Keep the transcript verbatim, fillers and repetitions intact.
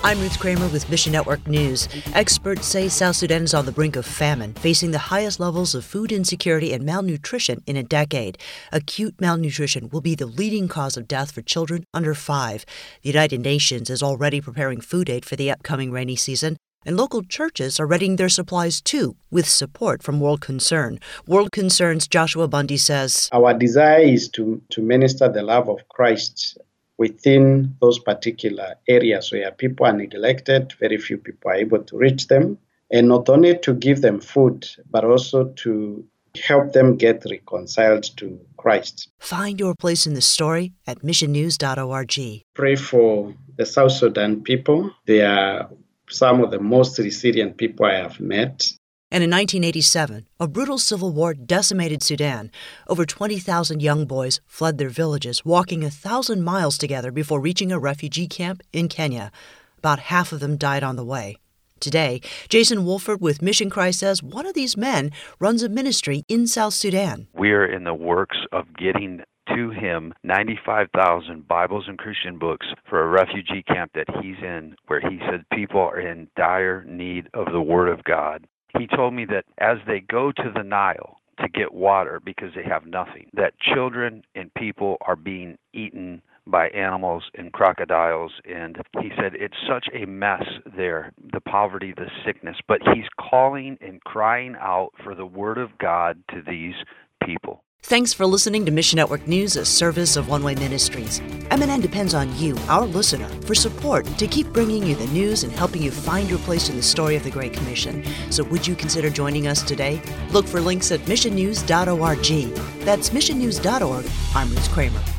I'm Ruth Kramer with Mission Network News. Experts say South Sudan is on the brink of famine, facing the highest levels of food insecurity and malnutrition in a decade. Acute malnutrition will be the leading cause of death for children under five. The United Nations is already preparing food aid for the upcoming rainy season, and local churches are readying their supplies too, with support from World Concern. World Concern's Joshua Bundy says, Our desire is to, to minister the love of Christ within those particular areas where people are neglected, very few people are able to reach them, and not only to give them food, but also to help them get reconciled to Christ. Find your place in the story at mission news dot org. Pray for the South Sudan people. They are some of the most resilient people I have met. And in nineteen eighty-seven, a brutal civil war decimated Sudan. Over twenty thousand young boys fled their villages, walking a thousand miles together before reaching a refugee camp in Kenya. About half of them died on the way. Today, Jason Wolford with Mission Cry says one of these men runs a ministry in South Sudan. We're in the works of getting to him ninety-five thousand Bibles and Christian books for a refugee camp that he's in, where he said people are in dire need of the Word of God. He told me that as they go to the Nile to get water because they have nothing, that children and people are being eaten by animals and crocodiles. And he said it's such a mess there, the poverty, the sickness. But he's calling and crying out for the Word of God to these people. Thanks for listening to Mission Network News, a service of One Way Ministries. M N N depends on you, our listener, for support to keep bringing you the news and helping you find your place in the story of the Great Commission. So would you consider joining us today? Look for links at mission news dot org. That's mission news dot org. I'm Ruth Kramer.